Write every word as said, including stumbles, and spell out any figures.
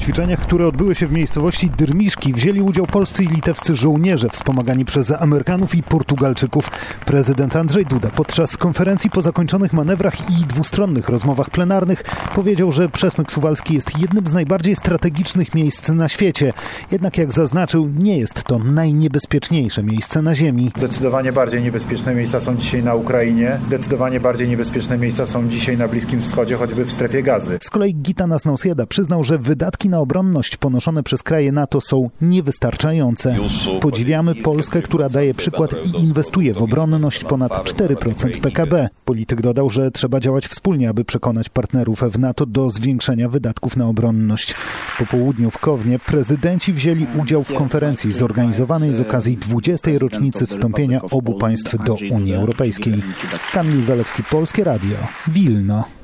ćwiczeniach, które odbyły się w miejscowości Dyrmiszki, wzięli udział polscy i litewscy żołnierze wspomagani przez Amerykanów i Portugalczyków. Prezydent Andrzej Duda podczas konferencji po zakończonych manewrach i dwustronnych rozmowach plenarnych powiedział, że Przesmyk Suwalski jest jednym z najbardziej strategicznych miejsc na świecie. Jednak jak zaznaczył, nie jest to najniebezpieczniejsze miejsce na ziemi. Zdecydowanie bardziej niebezpieczne miejsca są dzisiaj na Ukrainie. Zdecydowanie bardziej niebezpieczne miejsca są dzisiaj na Bliskim Wschodzie, choćby w strefie Gazy. Z kolei Gitanas Nausėda przyznał, że wydatki na obronność ponoszone przez kraje NATO są niewystarczające. Podziwiamy Polskę, która daje przykład i inwestuje w obronność ponad cztery procent P K B. Polityk dodał, że trzeba działać wspólnie, aby przekonać partnerów w NATO do zwiększenia wydatków na obronność. Po południu w Kownie prezydenci wzięli udział w konferencji zorganizowanej z okazji dwudziestej rocznicy wstąpienia obu państw do Unii Europejskiej. Kamil Zalewski, Polskie Radio, Wilno.